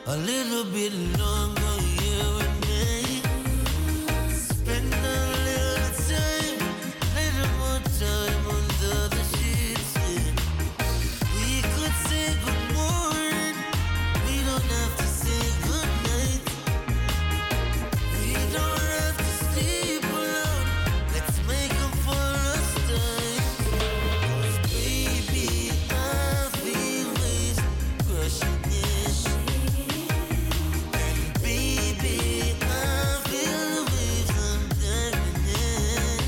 A little bit longer, you and me. Spend a little time, little more time under the sheets. Yeah. We could say good morning, we don't have to say good night. We don't have to sleep alone, let's make them for us time. 'Cause baby, I feel waves crushing in. And baby, I feel the waves I'm diving in.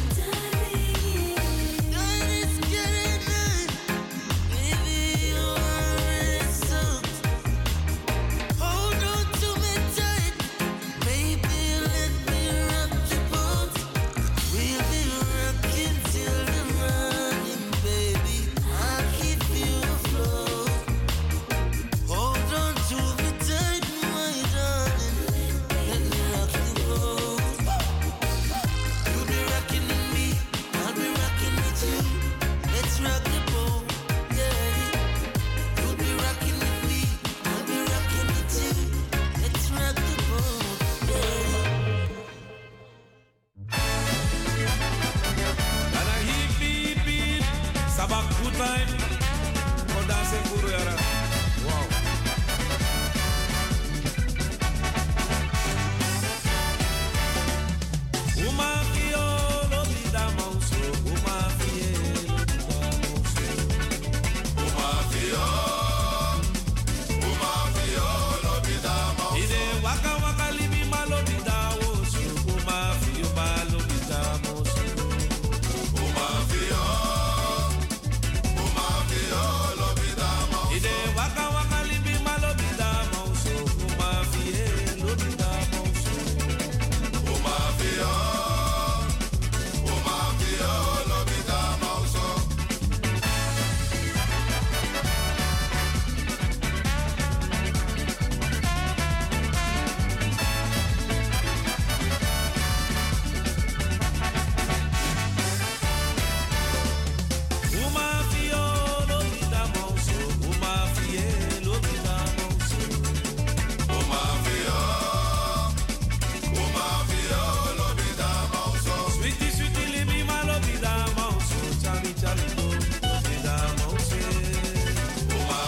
Night is getting night, baby, you're already soaked. Hold on to me tight, baby, let me rock your boat. We'll be rocking till the morning, baby, I'll keep you afloat. Hold on to me tight, my darling, let me rock the boat. You'll be rocking with me, I'll be rocking with you. Let's rock the boat, yeah. You'll be rocking with me, I'll be rocking with you. Let's rock the boat, yeah. Ana hip hip hip, sabak good time. Ko danse kuru yara. Wow. Uma fiolo mi da mauso, uma fielo mi da mauso. Uma fiolo mi da mauso. Ide waka waka libi malo mi da oso, uma fio malo mi da mauso. Uma fiolo mi da mauso. Ide waka waka libi malo mi da mauso, uma fielo mi da mauso. Uma fiolo mi da mauso. Uma fiolo mi da mauso, uma fielo mi da mauso. Uma fiolo mi da mauso. Sweetie sweetie libi malo mi da mauso, chali chali lo mi da mauso. Uma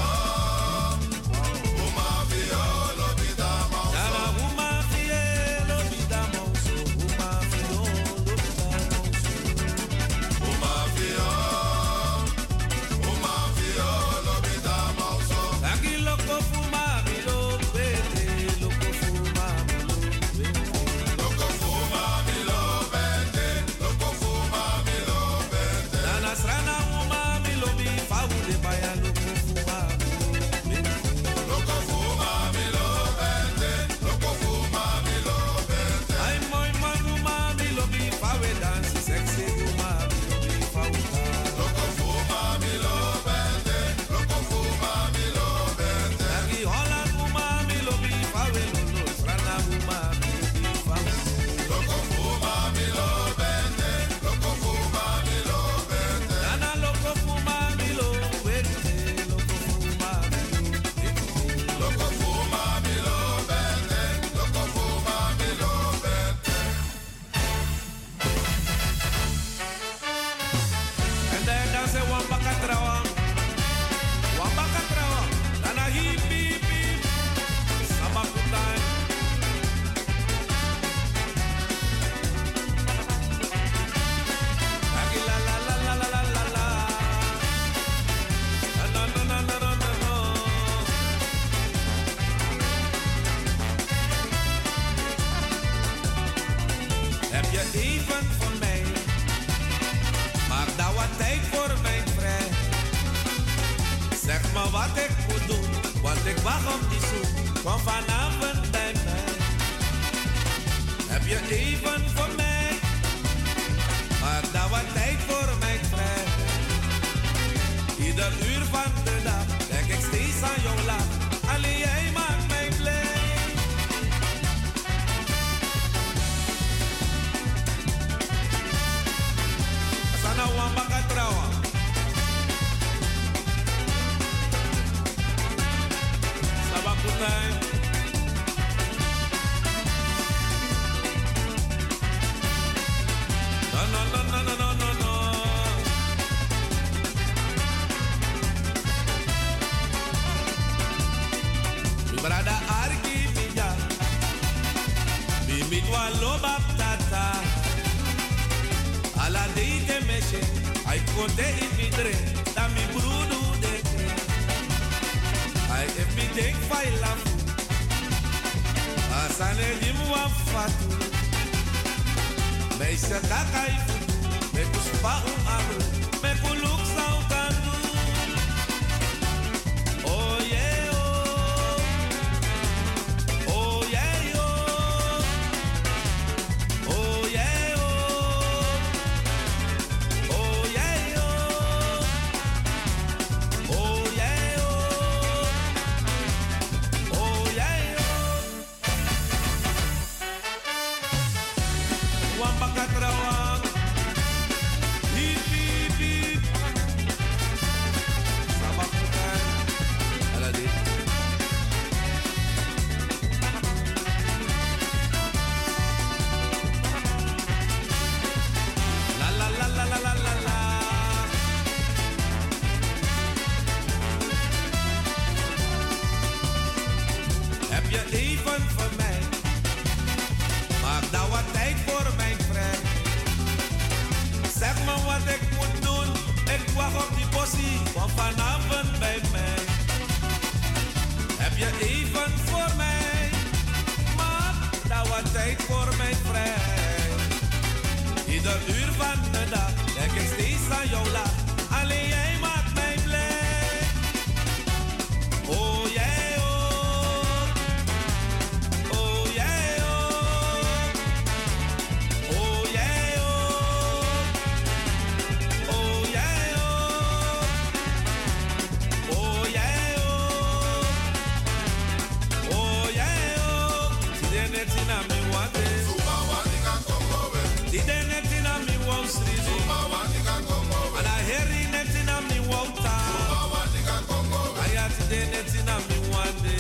fiolo mi da mauso. Dala uma fielo mi da mauso, uma fiolo mi da mauso. Uma fiolo mi da mauso. Aquí loco fuma mi lo vete, loco fuma mi lo vete. Loco fuma mi lo vete, loco fuma mi lo vete. Nana strana uma mi lo mi favule baya loco fuma mi lo vete. Loco fuma mi lo vete, loco fuma mi lo vete. Ay moi moi uma mi lo mi favule dance sexy uma mi lo mi favule. Loco fuma mi lo vete, loco fuma mi lo vete. Aquí Holland uma mi lo mi favule, lo strana uma mi lo mi favule. Loco fuma mi lo vete, loco fuma mi lo vete. Nana loco fuma mi lo vete, loco fuma mi lo vete. Loco fuma mi lo vete, loco fuma mi lo vete. En de danse wambaka trawa, nana hip hip hip, sabakutai. Aki la la la la la la la la, na na na na na na na. Heb je even voor mij? Maak daar wat tijd voor mij vrij. Zeg me wat ik moet doen, want ik wacht op die zoen. Kom vanavond bij mij. Heb je even voor mij? Maak daar wat tijd voor mij vrij. Ieder uur van de dag denk ik steeds aan jouw lach. Alleen jij maakt mij blij. Sana wambaka trawa. time. No, no, no, no, no, no, no, no. Mi brada arki mija, mi midwa loba tata. Ala deite meshe, ai kote imidre, da mi brudu deke. Ai if mi dek fai lafu, asane jimwa fatu. Meisha kakai futu, me kuspa aru, me kuluk saukanu. Oh yeah oh, oh yeah oh, oh yeah oh, oh yeah oh, oh yeah oh, oh yeah oh. Wamba katrawang, hip hip hip. Sabakutan, aladi. La la la la la la la la. Heb je even voor mij? Maak nou wat tijd voor mijn vriend. Zeg me wat ik moet doen. Ik wacht op die bossie van vanavond bij mij. Heb je even voor mij? Maak nou wat tijd voor mijn vriend. Ieder uur van de dag denk ik steeds aan jou lach. Alleen jij maakt mij blij. Oh jij oh, oh jij oh, oh jij oh, oh jij oh, oh jij oh, oh jij oh. Today net in a me wate, today net in a me want street, and I hear it net in a me want town. I got today net in a me one day.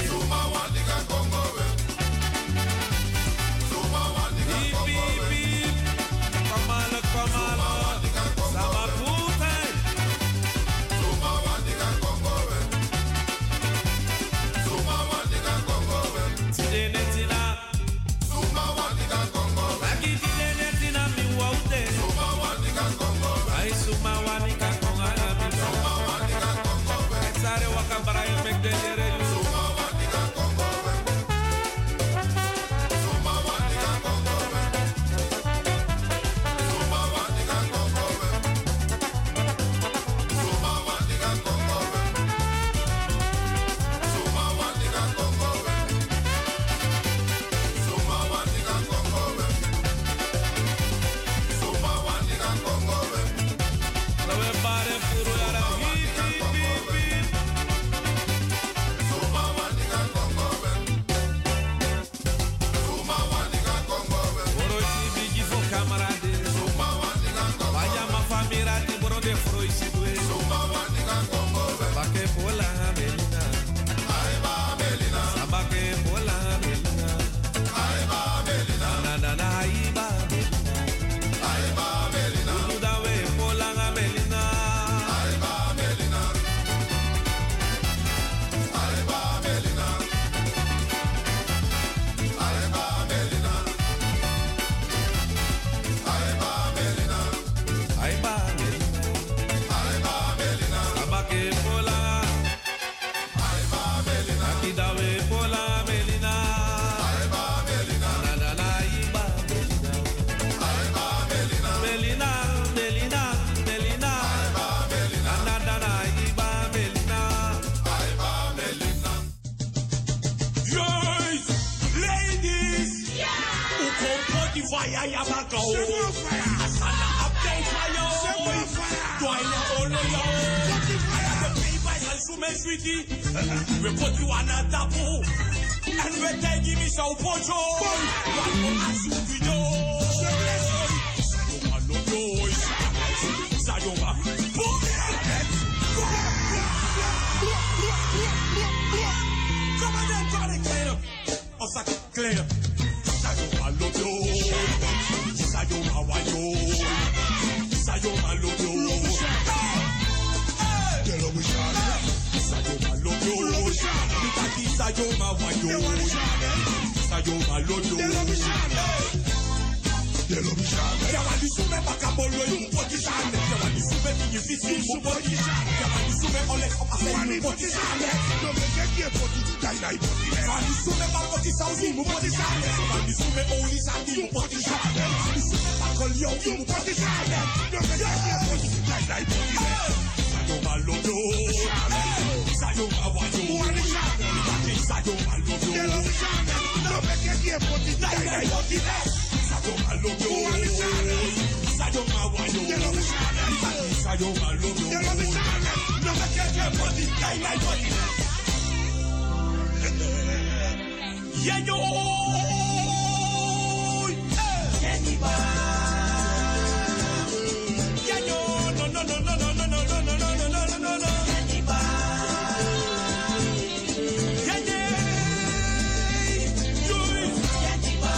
Beep beep beep, come on, come on, sama putai. Today net in a, lagi today net in a me want day. I suma wanika konga na mi. Sare wakabara yo make the lere you. We put you on a taboo, and we take you me so pocho. Come on then, clear. Sayo malobyo, sayo mawayo, sayo malobyo. Sayo malobyo, mitaki sayo mawayo, sayo malobyo. Yawani sume bakabolo yupotishane, yawani sume kinyifisi yupotishane, yawani sume ole kapaseni yupotishane. Yawani sume bakotishauzi yupotishane, yawani sume olishani yupotishane, yawani sume bakolyo yupotishane. Sayo malobyo, sayo mawayo, sayo malobyo. Sayo malobyo, sayo mawayo, sayo malobyo. No me quede body, die body. Yeah yo, Kenny-Ba. Yeah yo, no. Kenny-Ba. Yeah yo, Kenny-Ba.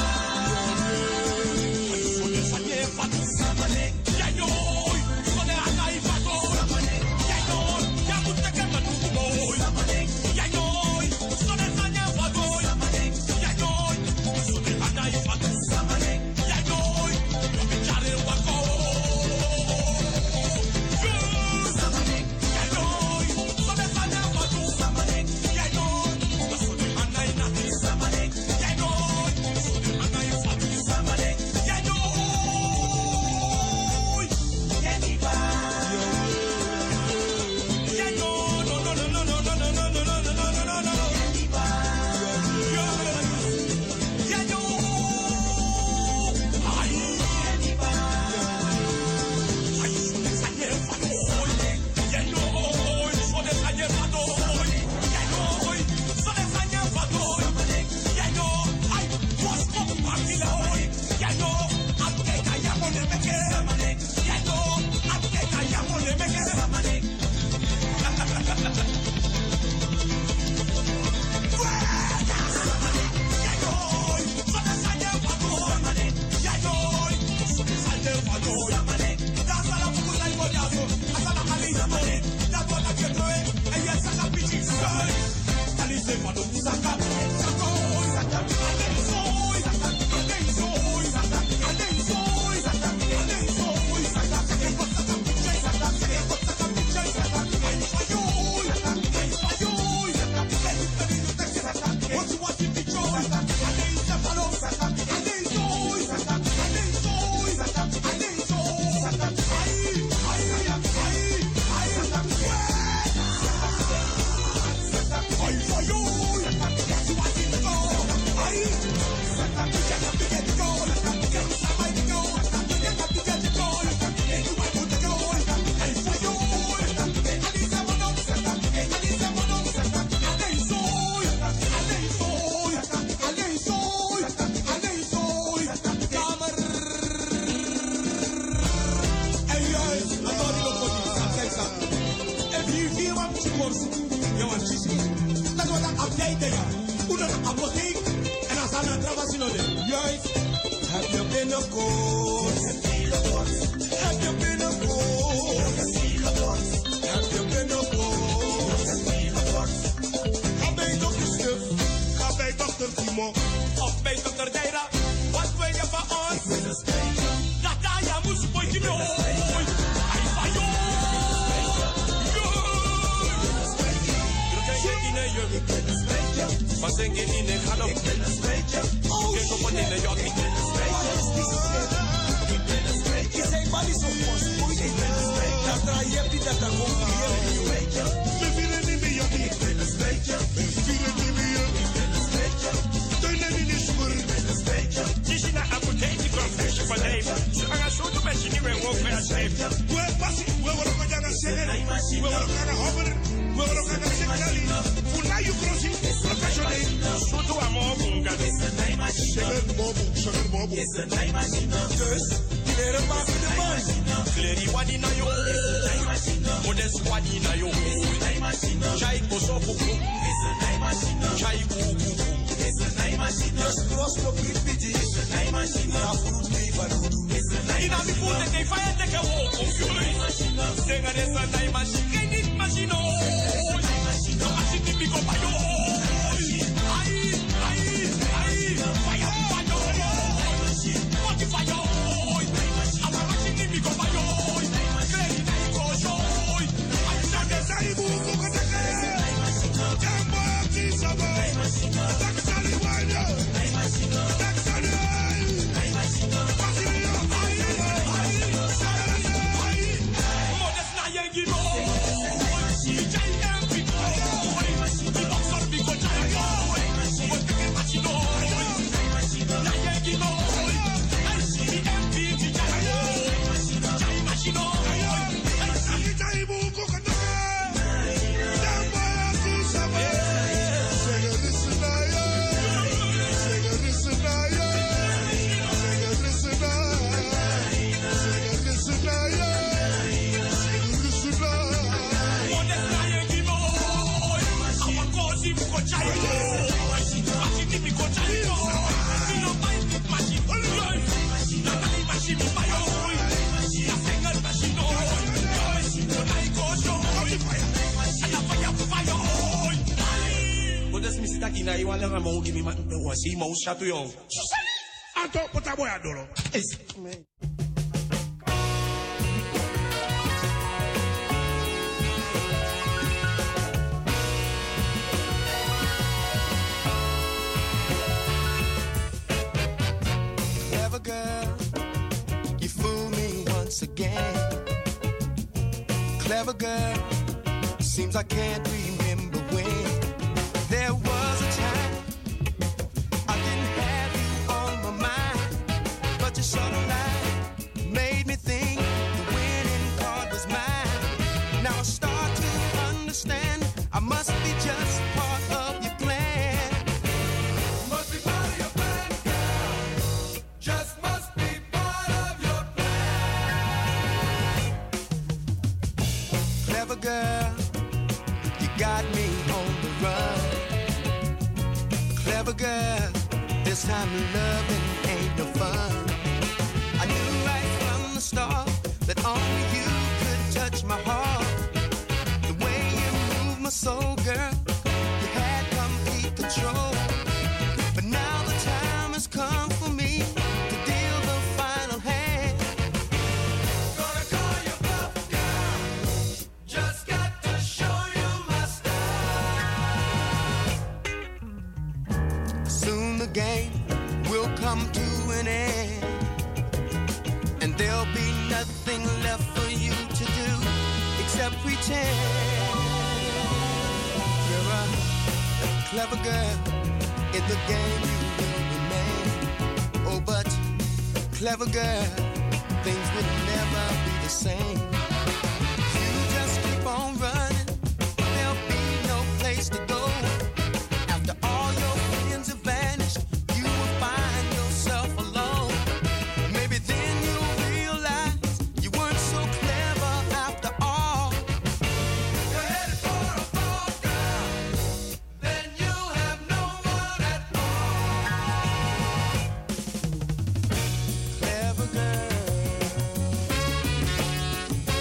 fire take a walk, confused. Sing a this and I machine, get it machine, oh. Machine be go by your Aye, fire, what if I our machine be go by your clearly I go show. I said this I move go take Jambo Kisabo. That's all you want. That's all you you want to know give me my see most shot to you. I thought what I want to do. Clever girl, you fool me once again. Clever girl, seems I can't remember when. There was a time I didn't have you on my mind, but you sort of lied, made me think the winning card was mine. Now I start to understand I must be just part of your plan. Must be part of your plan, girl. Just must be part of your plan. Clever girl, you got me on the run. Clever girl, this time loving ain't no fun. I knew right from the start that only you could touch my heart. The way you move my soul, girl, you had complete control. But now the time has come for me to deal the final hand. Gonna call you bluff, girl. Just got to show you my style. Soon the game will come to an end, and there'll be nothing left for you to do except pretend. You're a clever girl, in the game you will remain. Oh, but clever girl, things will never be the same. You just keep on running, there'll be no place to go. After all your friends have vanished, you will find yourself alone. Maybe then you'll realize you weren't so clever after all. You're headed for a fall, girl. Then you'll have no one at all. Clever girl.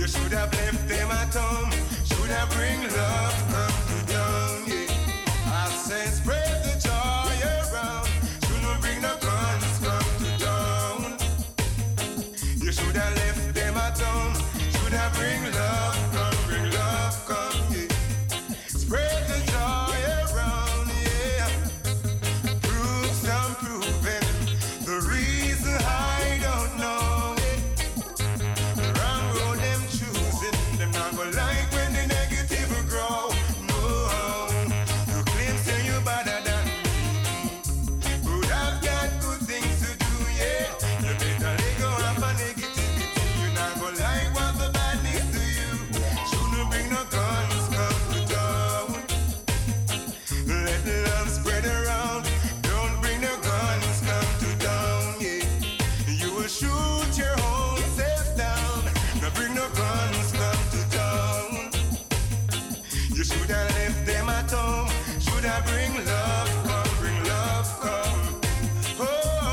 should have left them at home. Should have bring love, come to town, yeah. I said spread the joy around. Shouldn't bring no guns, come to town. You should have left them at home. Should have bring love, come, yeah. Spread the joy around, yeah. Proofs I'm proving. The reason I don't know it. The wrong road them choosing. Them not gonna like when the negative will grow. No, you claim say you better than me, but I've got good things to do, yeah. You better let go of a negativity. You're not gonna like what the badness do you. Shouldn't bring no guns, come to town. Let love spread around. Don't bring no guns, come to town, yeah. You will shoot your whole self down. Now bring no guns, come to town. You should have left them at home. Should have bring love, come, bring love, come. Oh,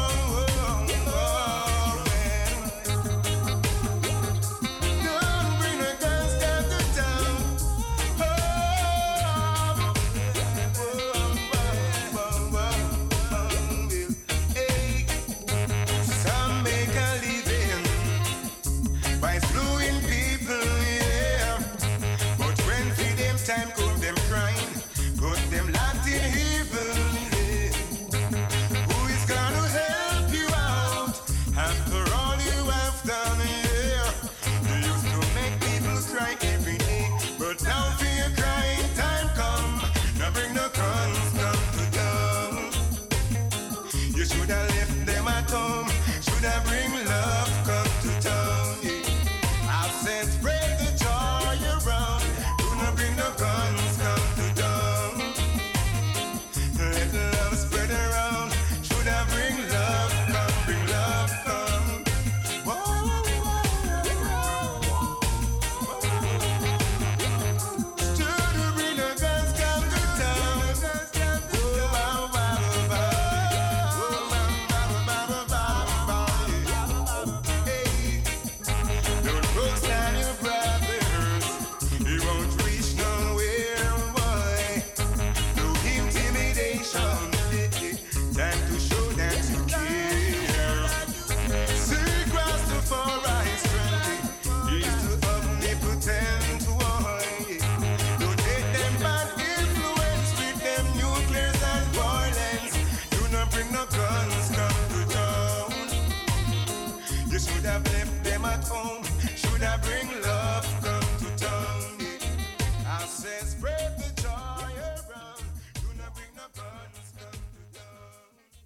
man. Don't bring no guns, come to town. Hey, some make a living by slewing people, yeah. But when for them time come, them crying, put them locked in heaven, yeah. Who is gonna help you out after all you have done, yeah? You used to make people cry every day, but now for your crying time come. Now bring no guns, come to town. You should have left them at home. Should have bring love, come to town, yeah. I've said spread the joy around. Do not bring no guns, come to town. Let love spread around. Should have bring love, come, bring love, come. Should have bring no guns, come to town. Hey, don't books down your brothers. It won't reach nowhere, boy. No intimidation. Time to show that you care. Seek Rastafari's strength. He's the omnipotent one. Don't take them bad influence with them nuclears and violence. Do not bring no guns, come to town. You should have left them at home. Should have bring love, come to town, yeah. I said spread the joy around. Do not bring no guns, come to town.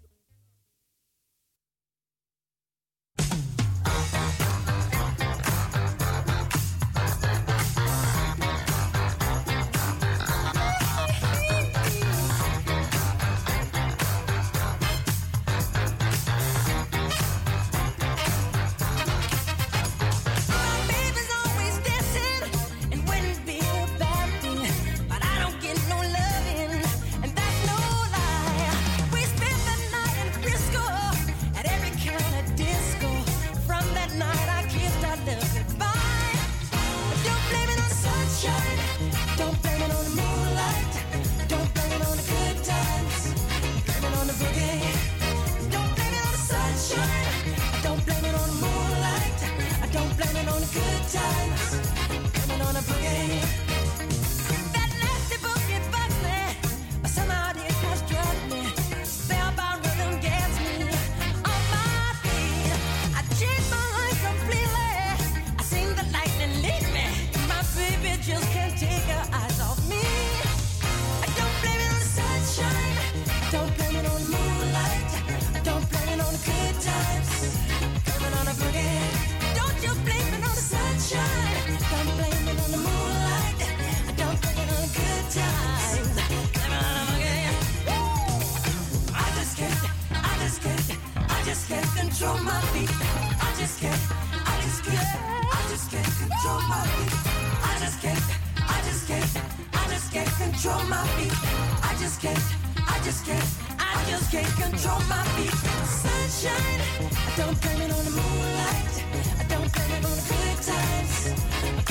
Baby's always dancing and wouldn't be a bad thing, but I don't get no loving, and that's no lie. We spent the night in Frisco at every kind of disco. From that night I kissed our love goodbye. Don't blame it on the sunshine, don't blame it on the moonlight, don't blame it on the good times, blame it on the boogie. Don't blame it on the sunshine, don't blame it on the moonlight, I don't blame it on the good times, blame it on the boogie. That nasty boogie bugs me, but somehow it has struck me. Spellbound rhythm gets me on my feet. I changed my life completely. I seen the lightning lead me. My baby just can't take her eyes off me. I don't blame it on the sunshine, don't blame it on the moonlight, I don't blame it on the good times, blame it on the boogie. Don't you blame it on the sunshine, don't blame it on the moonlight, I don't blame it on the good times, blame it on the boogie. I just can't control my feet. I just can't control my feet. I just can't control my feet. I just can't control my feet. Sunshine, I don't blame it on the moonlight, I don't blame it on the good times, I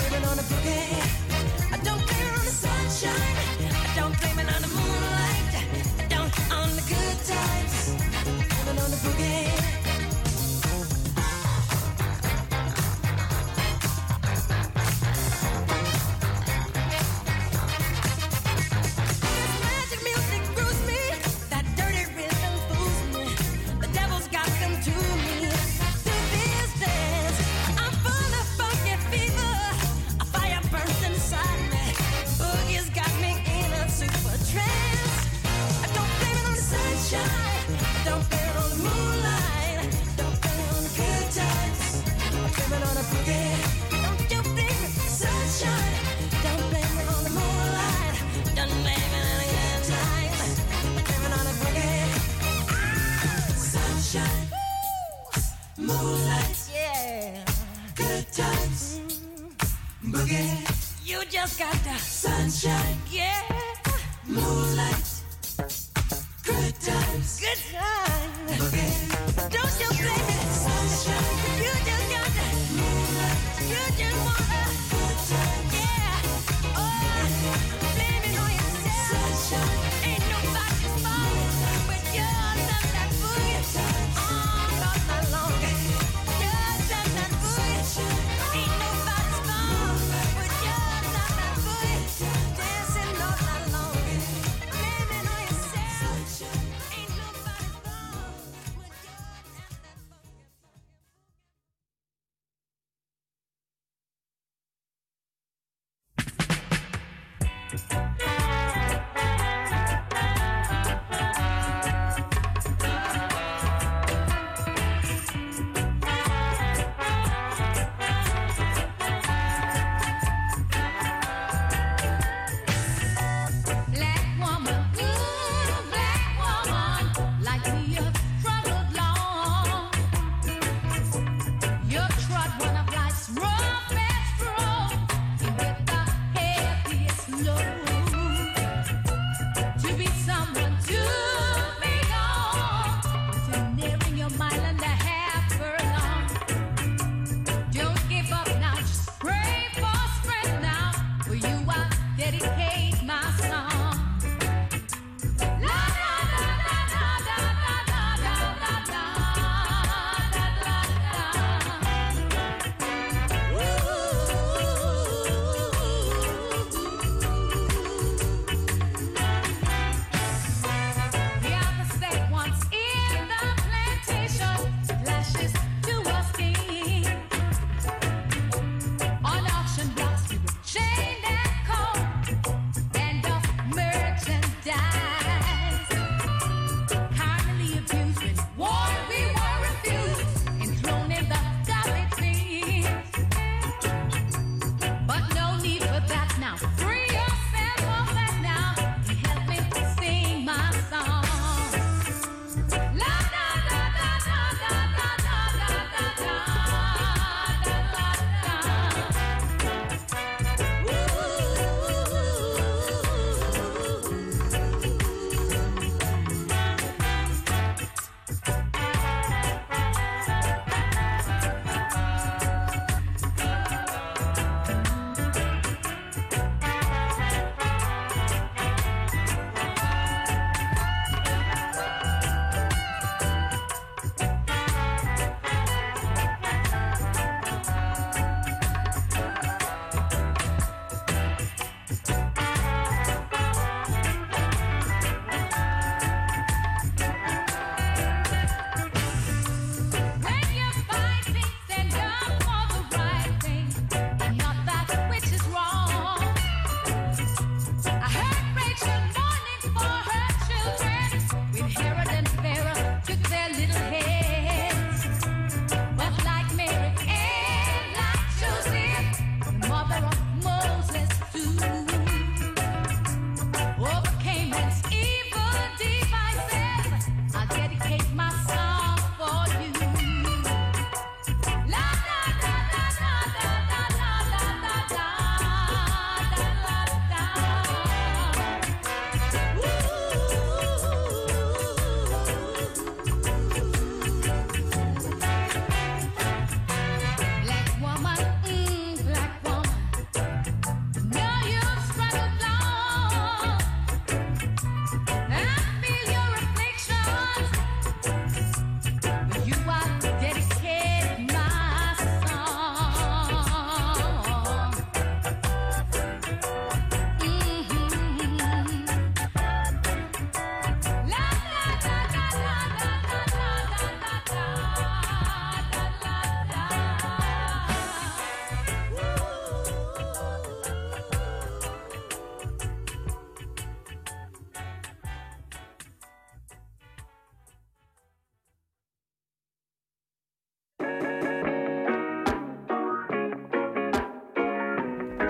the boogie. Don't you blame the sunshine. Don't blame it on the moonlight. Don't blame it on the good time. Blame it on the boogie. Sunshine, moonlight, yeah, good times, boogie. You just got the sunshine, yeah, moonlight, good times, boogie. Don't you blame it, sunshine. You just got the moonlight. You just want the good times, yeah. Oh, blame it on yourself. Sunshine. Ain't nobody's fault but yours and that boogie. All night long. Yours and that boogie. Ain't nobody's fault but yours and that boogie. Dancing all night long. Blame it on yourself. Ain't nobody's fault but yours and that boogie. Black woman, like me you've struggled long. You've trod one of life's roughest road with the heaviest load.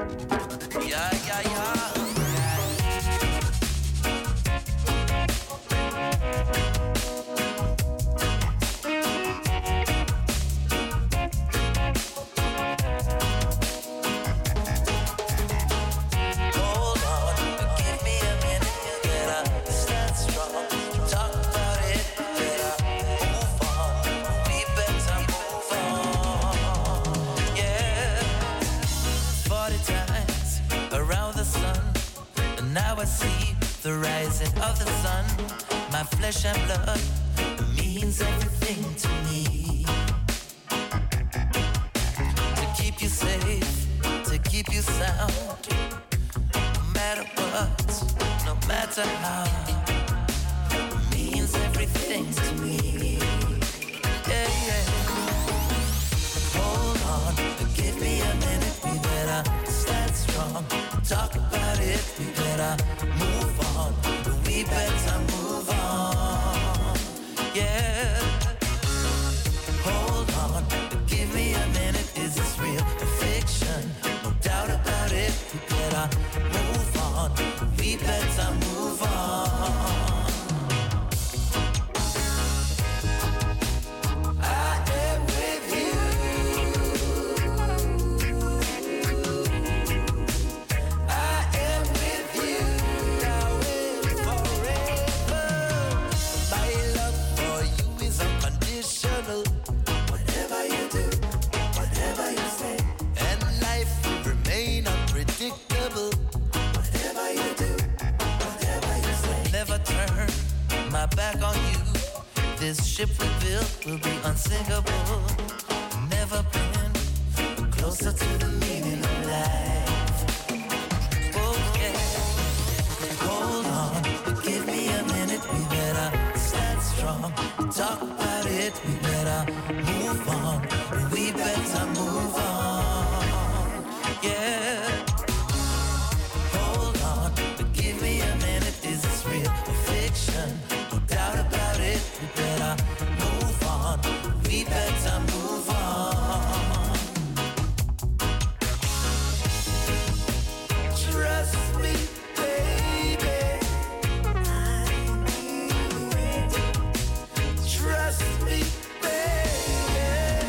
Yeah, yeah, yeah. Hold on, give me a minute. Better stand strong. Talk about it. Better move on. We better move on. Yeah. 40 times around the sun, and now I see the rising of the sun. My flesh and blood means everything to me. To keep you safe, to keep you sound, no matter what, no matter how, means everything to me. Yeah, yeah. Hold on, give me a minute. We better stand strong. Talk about it. We better move on. We better move on. Yeah. Hold on, give me a minute. Is this real or fiction? No doubt about it. We better move on. We better move on. I am with you. I am with you now and forever. My love for you is unconditional. Whatever you do, whatever you say, and life will remain unpredictable. Whatever you do, whatever you say, never turn my back on you. This ship we built will be unsinkable. Never been closer to the meaning of life. Oh yeah. Hold on, give me a minute. We better stand strong. Talk about it. We better move on. We better move on. Yeah. Hold on, give me a minute. Is this real or fiction? No doubt about it. We better move on. We better move on. Trust me, baby. Trust me, baby.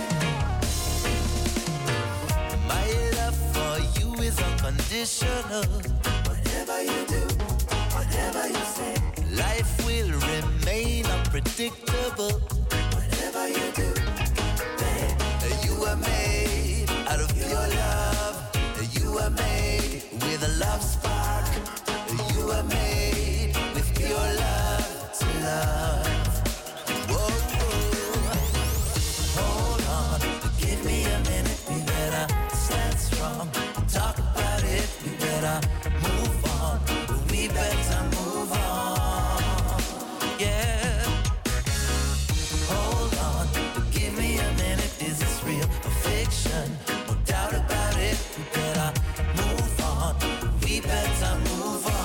My love for you is unconditional. Whatever you do, whatever you say, life will remain unpredictable. Whatever you do, babe, you were made out of pure love. You were made with a love spark. You were made with pure love to love. Whoa, whoa. Hold on, give me a minute. We better stand strong. Talk about it. We better move on. We better move on. Yeah. Hold on, give me a minute. Is this real or fiction? No doubt about it. We better move on. We better move on.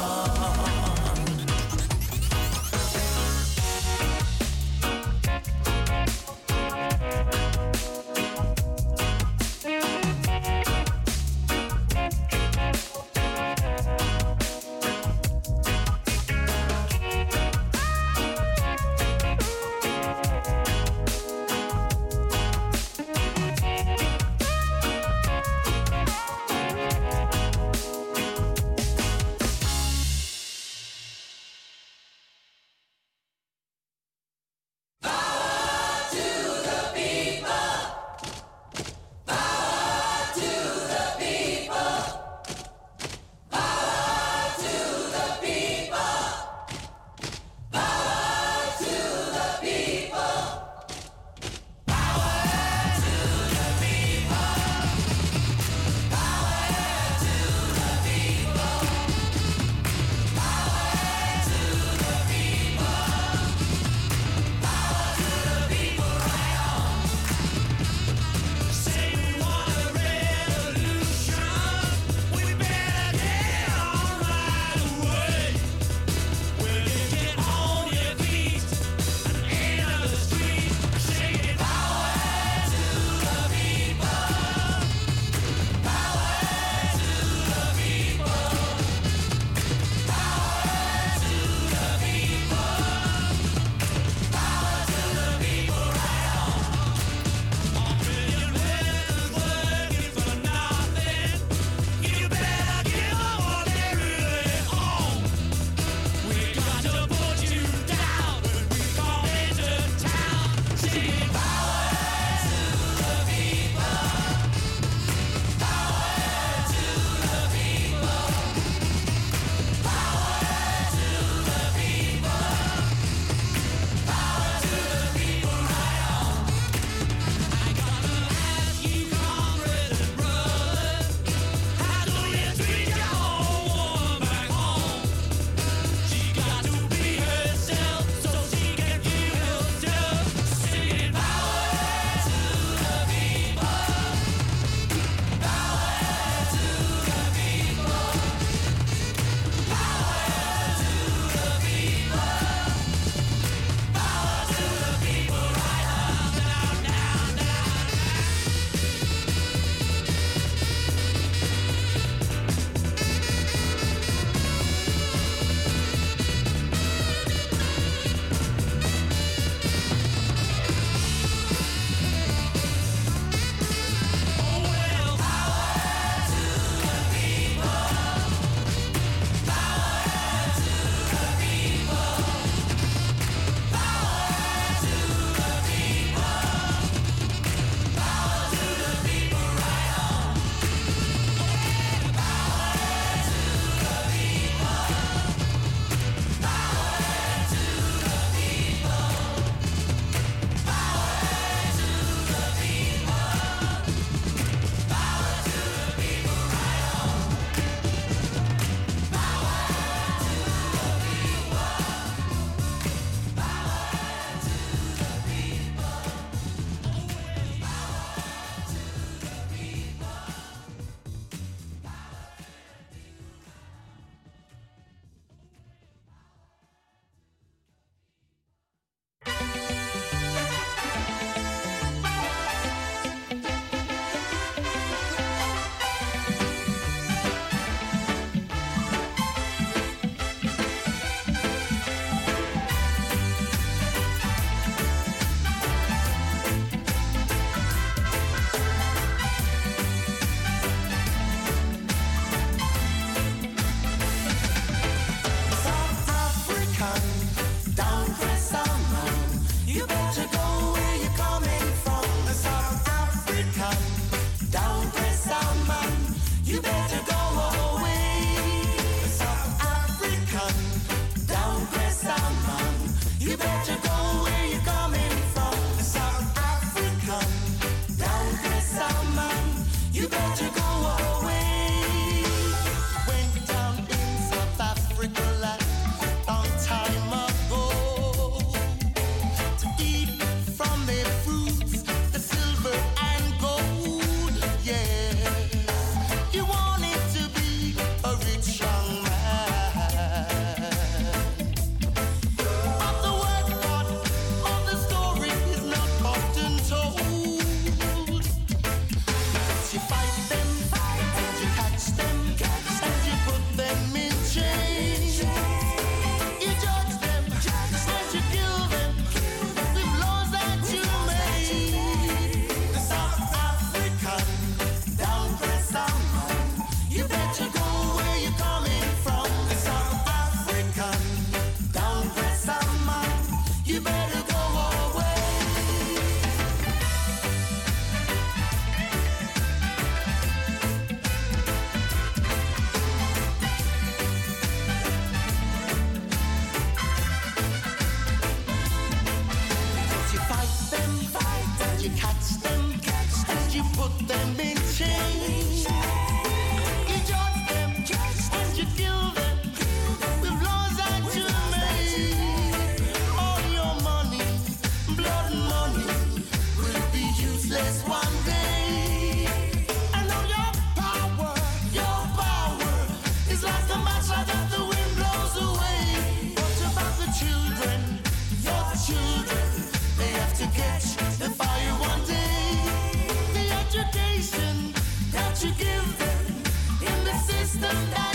the sky.